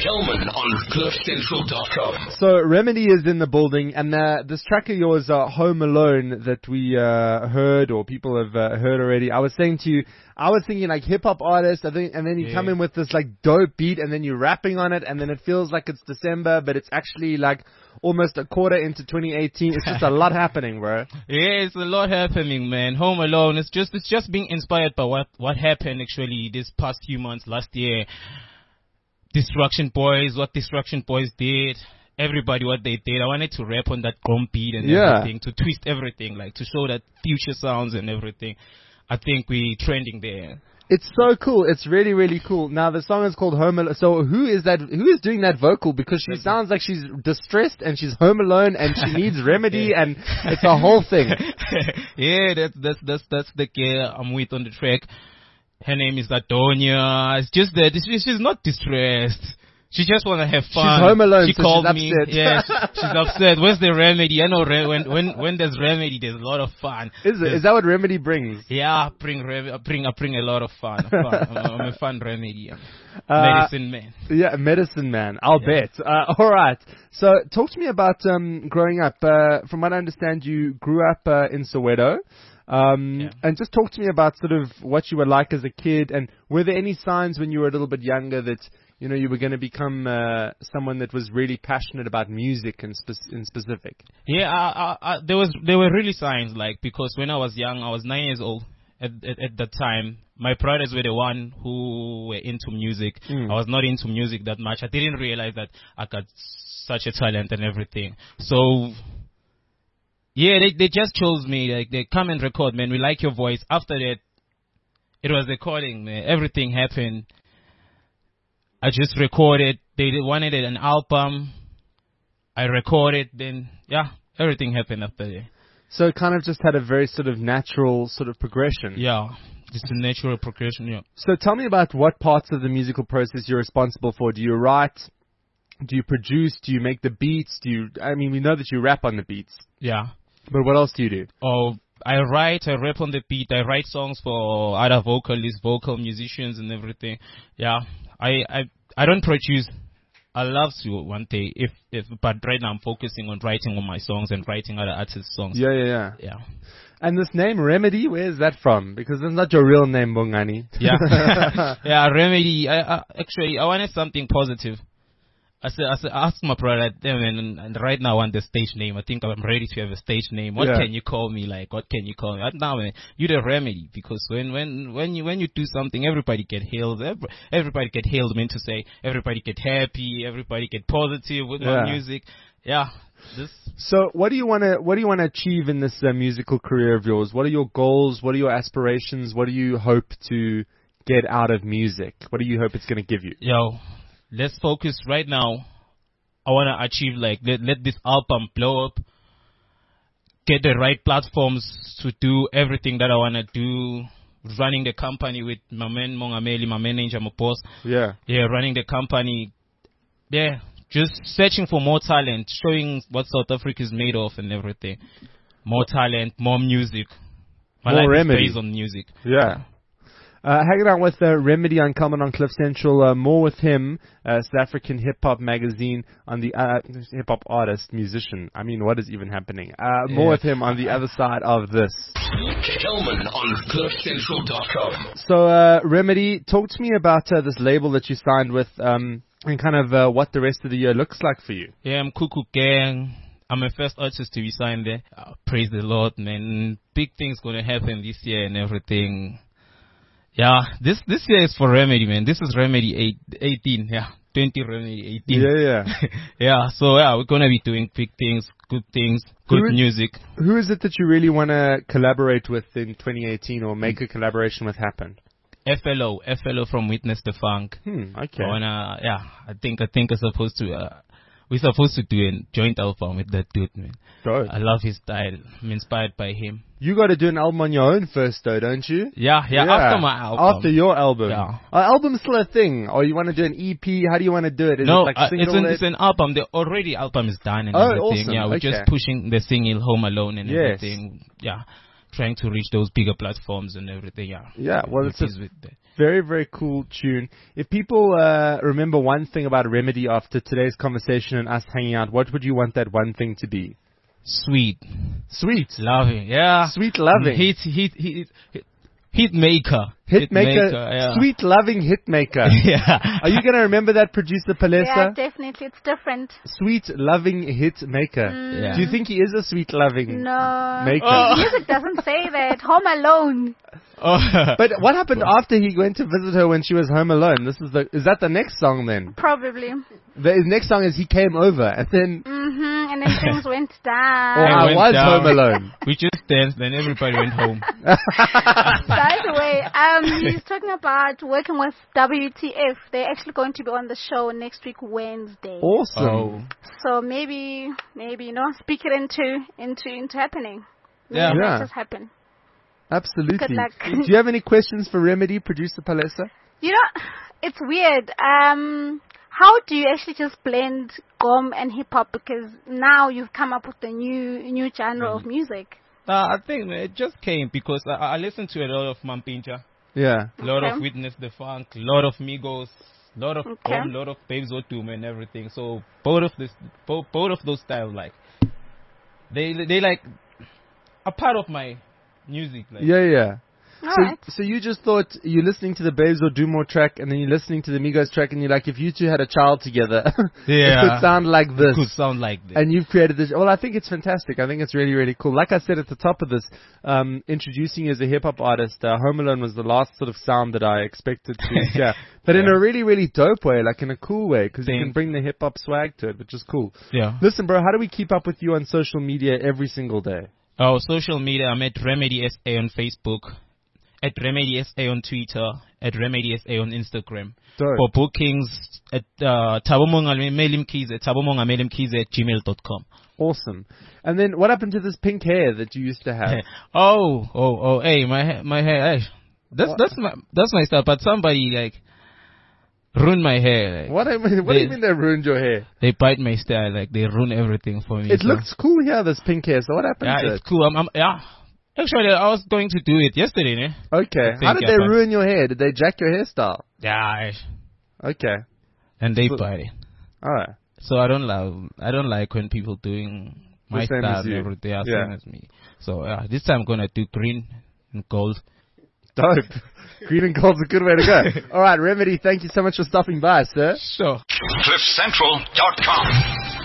Hellman on CliffCentral.com. So Remedy is in the building, and this track of yours, Home Alone, that we heard, or people have heard already. I was saying to you, I was thinking like hip hop artist, I think, and then you come in with this like dope beat, and then you're rapping on it, and then it feels like it's December, but it's actually like almost a quarter into 2018. It's just a lot happening, bro. Yeah, it's a lot happening, man. Home Alone. It's just being inspired by what happened actually this past few months, last year. Destruction Boys, what Destruction Boys did. Everybody, what they did. I wanted to rap on that drum beat and everything, to twist everything, like to show that future sounds and everything. I think we're trending there. It's so cool. It's really, really cool. Now, the song is called Home Alone. So who is doing that vocal? Because she sounds like she's distressed and she's home alone and she needs remedy and it's a whole thing. Yeah, that's the girl I'm with on the track. Her name is Adonia. It's just that she's not distressed. She just want to have fun. She's home alone, she so called she's me. upset. Yeah, she's upset. Where's the remedy? I know when there's remedy, there's a lot of fun. Is that what remedy brings? Yeah, I bring a lot of fun. I'm a fun remedy. Medicine man. Yeah, medicine man. I'll bet. All right. So talk to me about growing up. From what I understand, you grew up in Soweto. And just talk to me about sort of what you were like as a kid, and were there any signs when you were a little bit younger that you were going to become someone that was really passionate about music in specific? Yeah, there were really signs, like, because when I was young, I was 9 years old at that time. My brothers were the one who were into music. I was not into music that much. I didn't realize that I got such a talent and everything. So yeah, they just chose me. Like, they come and record, man. We like your voice. After that, it was recording, man. Everything happened. I just recorded. They wanted an album. I recorded. Then, yeah, everything happened after that. So it kind of just had a very sort of natural sort of progression. Yeah, just a natural progression, yeah. So tell me about what parts of the musical process you're responsible for. Do you write? Do you produce? Do you make the beats? We know that you rap on the beats. Yeah. But what else do you do? Oh, I rap on the beat. I write songs for other vocalists, vocal musicians and everything. Yeah. I don't produce. I love to one day, but right now I'm focusing on writing on my songs and writing other artists' songs. Yeah. Yeah. And this name, Remedy, where is that from? Because it's not your real name, Bongani. Yeah. Yeah, Remedy. Actually, I wanted something positive. I asked my brother, and right now I want the stage name. I think I'm ready to have a stage name. What can you call me? Like, what can you call me? Right now, man, you're the remedy, because when you do something, everybody get healed. Everybody get healed, meant to say. Everybody get happy. Everybody get positive with my music. Yeah. So what do you want to achieve in this musical career of yours? What are your goals? What are your aspirations? What do you hope to get out of music? What do you hope it's going to give you? Yo, let's focus right now. I want to achieve, like, let this album blow up, get the right platforms to do everything that I want to do, running the company with my man Mongameli, my manager, my boss. Yeah, running the company. Yeah, just searching for more talent, showing what South Africa is made of and everything. More talent, more music. My life is based on music. Yeah. Hanging out with Remedy on Common on Cliff Central. More with him, South African Hip Hop Magazine, on the hip hop artist, musician. I mean, what is even happening? More with him on the other side of this. Hellman on CliffCentral.com. So, Remedy, talk to me about this label that you signed with, and kind of what the rest of the year looks like for you. Yeah, I'm Cuckoo Gang. I'm the first artist to be signed there. Praise the Lord, man. Big things gonna happen this year and everything. Yeah, this year is for Remedy, man. This is Remedy 18, 20 Remedy 18. Yeah. Yeah, so we're gonna be doing big things, good music. Who is it that you really want to collaborate with in 2018, or make a collaboration with happen? FLO from Witness the Funk. Okay. I think we're supposed to do a joint album with that dude, man. Dope. I love his style. I'm inspired by him. You got to do an album on your own first, though, don't you? Yeah. After my album. After your album. Yeah. Album's still a thing, or you want to do an EP? How do you want to do it? Is it like it's an album. The album is done and everything. Awesome. Yeah, we're just pushing the single Home Alone and everything. Yeah. trying to reach those bigger platforms and everything. Yeah. Yeah, well, it's a with that. very, very cool tune. If people remember one thing about Remedy after today's conversation and us hanging out, what would you want that one thing to be? Sweet. Loving. Yeah. Sweet loving. Hitmaker. Yeah. Sweet loving hitmaker. Yeah. Are you going to remember that, producer Palesa? Yeah, definitely. It's different. Sweet loving hitmaker. Yeah. Do you think he is a sweet loving maker? The music doesn't say that. Home Alone. But what happened after he went to visit her when she was home alone? Is that the next song then? Probably. The next song is He Came Over, and then... And then things went down. Or I was home alone. We just danced, then everybody went home. By the way, he's talking about working with WTF. They're actually going to be on the show next week, Wednesday. Awesome. Oh. So maybe, speak it into happening. Yeah. Maybe it just happen. Absolutely. Good luck. Do you have any questions for Remedy, producer Palesa? It's weird. How do you actually just blend gqom and hip hop? Because now you've come up with a new genre of music. I think it just came because I listened to a lot of Mampincha. Yeah. A lot of Witness the Funk, a lot of Migos, a lot of gqom, a lot of Babes Otume and everything. So both of those styles, like they like a part of my music. Like. Yeah. Right. So you just thought you're listening to the Babes or Do More track, and then you're listening to the Migos track, and you're like, if you two had a child together, it could sound like this. It could sound like this. And you've created this. Well, I think it's fantastic. I think it's really, really cool. Like I said at the top of this, introducing you as a hip-hop artist, Home Alone was the last sort of sound that I expected to hear. But in a really, really dope way, like in a cool way, because you can bring the hip-hop swag to it, which is cool. Yeah. Listen, bro, how do we keep up with you on social media every single day? Oh, social media, I'm at Remedy SA on Facebook, at Remedy SA on Twitter, at Remedy SA on Instagram. Dope. For bookings, at tabomongamelimkize at gmail.com. Awesome. And then what happened to this pink hair that you used to have? Hey, my hair. Hey, that's my stuff. But somebody like ruined my hair. Like, What do you mean they ruined your hair? They bite my style. Like they ruin everything for me. It looks cool here, this pink hair. So what happened to it? Yeah, it's cool. Actually, I was going to do it yesterday, ne? Okay. How did they ruin your hair? Did they jack your hairstyle? Yeah. Okay. And they bite it. Alright. So I don't like when people doing my style and everything same as me. So this time I'm gonna do green and gold. Dope. Green and gold's a good way to go. Alright, Remedy, thank you so much for stopping by, sir. Sure. CliffCentral.com